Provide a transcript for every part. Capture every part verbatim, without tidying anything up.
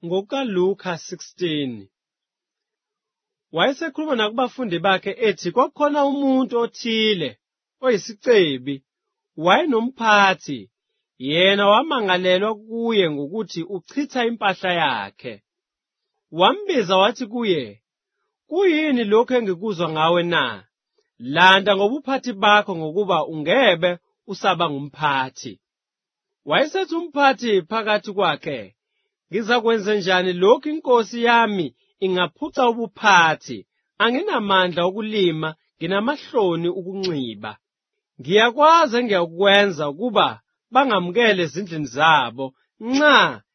NgokaLuka sixteen. Wayesekhuluma nakubafundi bakhe ethi kwakukhona umuntu othile oyisicebi, wayenomphathi, yena wamangalelwa kuye ngokuthi uchitha impahla yakhe. Wambiza wathi kuye, "Kuyini lokho engikuzwa ngawe na? Landa ngobuphathi bakho ngokuba ungebe usaba ngumphathi." Wayesethi umphathi phakathi kwakhe, "Ngizakwenza njani lokhu inkosi yami ingaphuca ubuphathi? Anginamandla okulima, nginamahloni ukunxiba. Ngiyakwazi engiyakwenza ukuba bangamukele ezindlini zabo nxa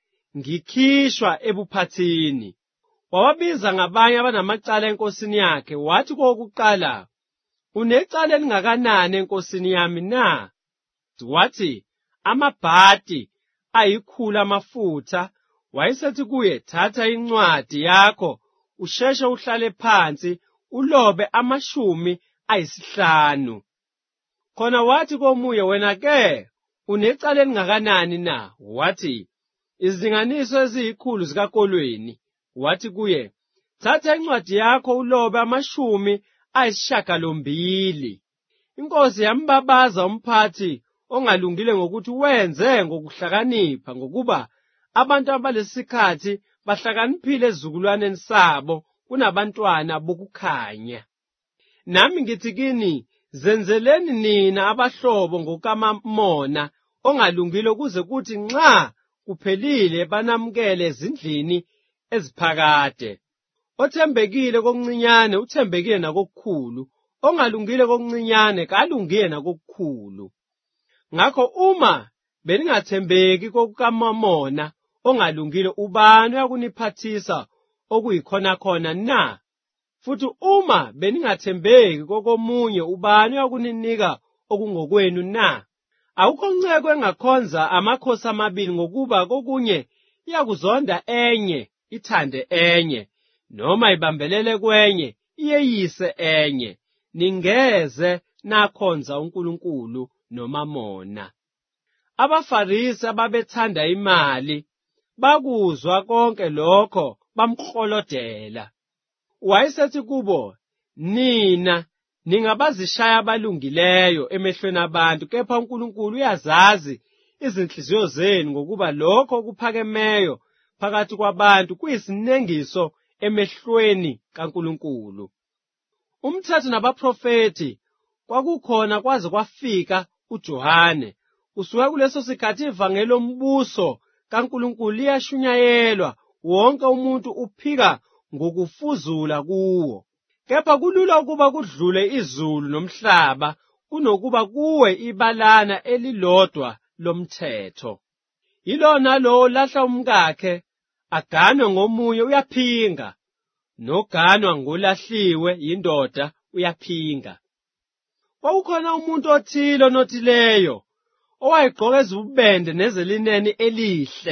ngikhishwa ebuphathini." Wawabiza ngabanye abanamacala enkosini yakhe, wathi kokuqala, "Unecala elingakanani enkosini yami na?" Wathi, "Amabhati ayikhulu amafutha." Wayesethi kuye, "Thatha incwadi yakho, usheshe uhlale phansi, ulobe amashumi ayisihlanu." Khona wathi komunye, "Wena-ke unecala elingakanani na?" Wathi, "Izilinganiso eziyikhulu zikakolweni." Wathi kuye, "Thatha incwadi yakho, ulobe amashumi ayisishiyagalombili." Inkosi yambabaza umphathi ongalungile ngokuthi wenze ngokuhlakanipha, ngokuba abantu abalesikhathi bahlakaniphile ezizukulwaneni sabo kunabantwana bokukhanya. Nami ngithi kini, zenzeleni nina abahlobo ngokaMamona ongalungile, kuze kuthi nxa kuphelile banamukele ezindlini eziphakade. Othembekile kokuncinyane uthembekile nakokukhulu, ongalungile kokuncinyane kalungile nakokukhulu. Ngakho uma beningathembeki kokukaMamona ongalungile, ubani uyakuniphathisa okuyikhona khona na? Futhi uma beningathembeki kokomunye, ubani uyakuninika okungokwenu na? Akukho nceko engakhonza amakhosi amabili, ngokuba kokunye iyakuzonda enye ithande enye, noma ibambelele kwenye iyeyise enye. Ningeze nakhonza uNkulunkulu noMamona. AbaFarisi ababethanda imali bakuzwa konke lokho bamklolodela. Wayesethi kubo, "Nina ningabazishaya abalungileyo emehlweni abantu, kepha uNkulunkulu uyazazi izinhliziyo zenu, ngokuba lokho okuphakemeyo phakathi kwabantu kuyisinengiso emehlweni kaNkulunkulu." Umthetho nabaprofeti kwakukhona kwaze kwafika uJohane. Kusuka kuleso sikhathi ivangeli lombuso kaNkulunkulu liyashunyayelwa, wonke umuntu uphika ngokufuzula kuwo. Kepha kulula ukuba kudlule izulu nomhlaba kunokuba kuwe ibalana elilodwa lomthetho. Yilona lo lahla umkakhe aganwe ngomunye uyaphinga, noganwa ngolahliwe yindoda uyaphinga. Kwakukhona umuntu othile onothileyo owayegqoka ezibubende nezelineni elihle,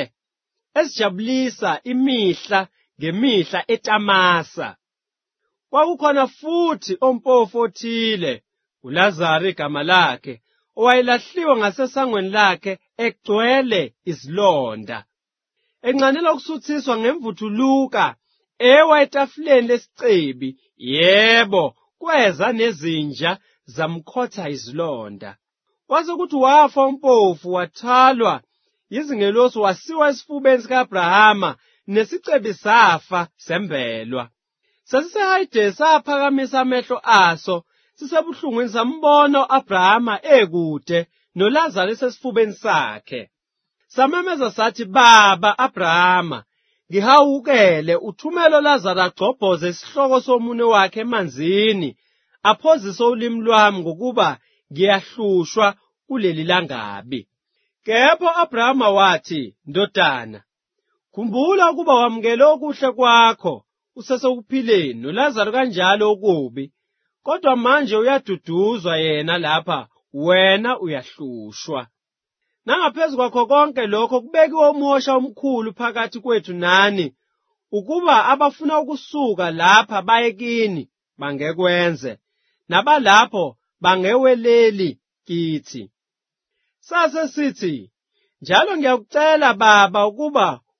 ezijabulisa imihla ngemihla eTamasa. Kwakukhona futhi ompofu othile, uLazaro igama lakhe, owayelahliwe ngasesangweni lakhe egcwele izilonda. Enqanela ukusuthiswa ngemvuthuluka ewa etafuleni lesicebi, yebo, kweza nezinja zamkhotha izilonda. Kwaze kuthi wafa umpofu, wathalwa yizingelosi, wasiwa esifubeni sika-Abrahama, nesicebi safa sembelwa. Sasisehayide saphakamisa amehlo aso, sisebuhlungwini sambona u-Abrahama ekude, noLazaro esesifubeni sakhe. Samemeza sathi, "Baba Abrahama, ngihawukele, uthumele uLazaro agcobhoze isihloko somunwe wakhe emanzini, aphozise ulimi lwami, ngokuba ngiyahlushwa kuleli langabi." Kepha u-Abrahama wathi, "Ndodana, khumbula ukuba wamukele okuhle kwakho usesekuphileni, noLazaro kanjalo okubi. Kodwa manje uyaduduzwa yena lapha, wena uyahlushwa. Nangaphezu kwakho konke lokho, kubekiwe umosha omkhulu phakathi kwethu nani, ukuba abafuna ukusuka lapha baye kini bangekwenze, nabalapho bangeweleli kithi." Sase sithi, "Njalo ngiyakucela Baba ukuba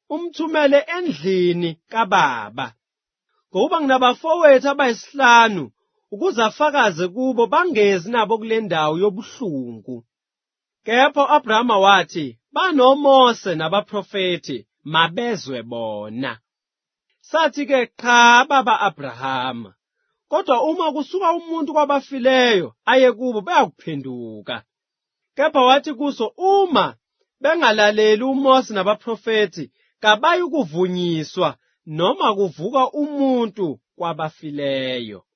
umthumele endlini kababa, ngoba nginabafowethu abayisihlanu, ukuze afakaze kubo bangezi nabo kule ndawo yobuhlungu. Kepha u-Abrahama wathi, banoMose nabaprofethi, mabezwe bona. Sathi-ke, cha baba Abrahama, kodwa uma kusuka umuntu kwabafileyo aye kubo bayakuphenduka. Kepha wathi kuso, uma bengalaleli uMose nabaprofethi, kabayikuvunyiswa noma kuvuka umuntu kwabafileyo.